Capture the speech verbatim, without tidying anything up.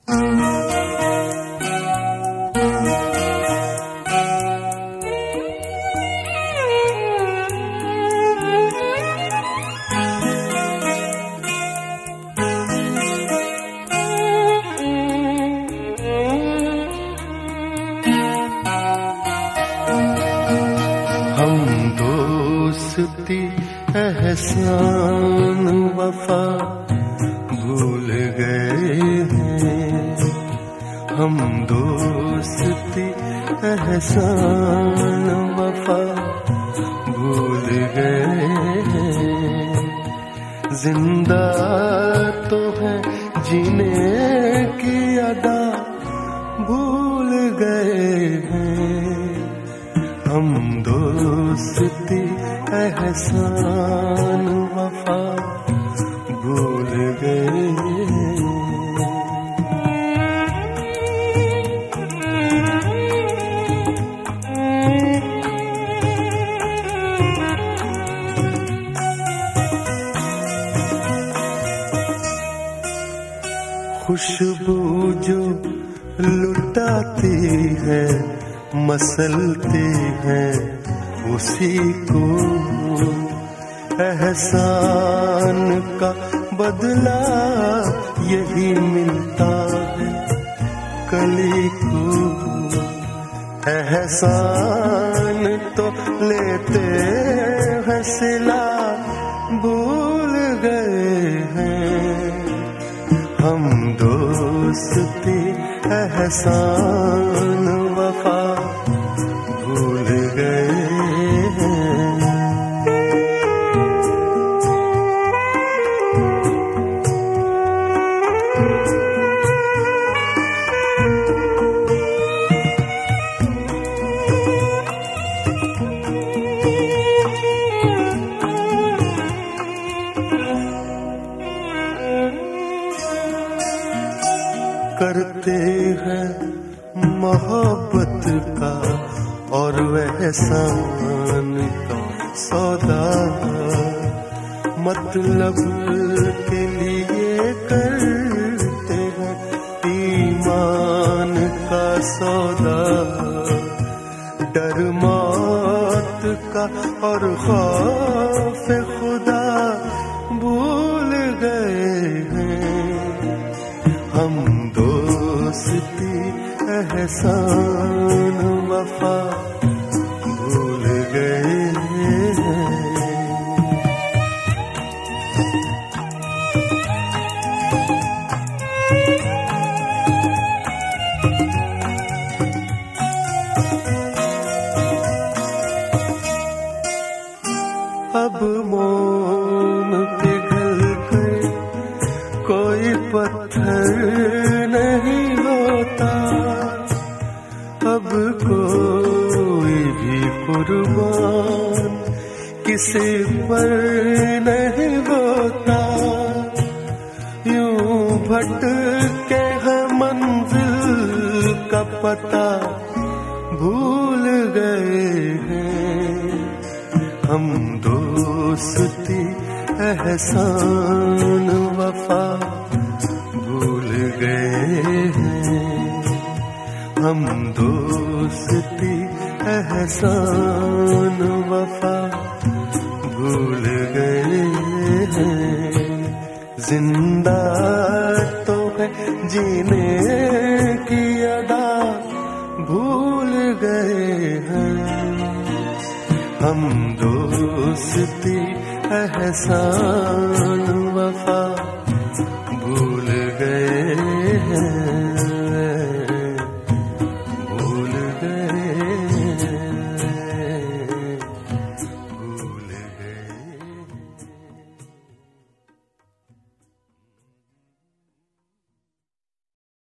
एहसान वफा भूल गए हैं, हम दोस्ती एहसान वफा भूल गए हैं। जिंदा तो है जीने की अदा भूल गए हैं, हम दोस्ती एहसान वफा भूल गए। खुशबू जो लुटाती है मसलती है, उसी को एहसान का बदला यही मिलता है। कली को एहसान तो लेते हैं, सिला भूल गए हैं, हम दोस्ती एहसान वफा भूल गए हैं। करते हैं मोहब्बत का और एहसान का सौदा, मतलब के लिए करते हैं ईमान का सौदा। डर मौत का और खौफ खुदा भूल गए हैं, हम दोस्ती एहसान वफा भूल गए हैं। अब मोम पिघल कर कोई पत्थर नहीं होता, अब कोई भी कुर्बान किसी पर नहीं होता। यूं भटके हैं मंजिल का पता भूल गए हैं, हम दोस्ती एहसान वफा भूल गए हैं, हम दोस्ती एहसान वफा भूल गए हैं। जिंदा तो है जीने की अदा भूल गए हैं, हम दोस्ती एहसान वफा भूल गए हैं।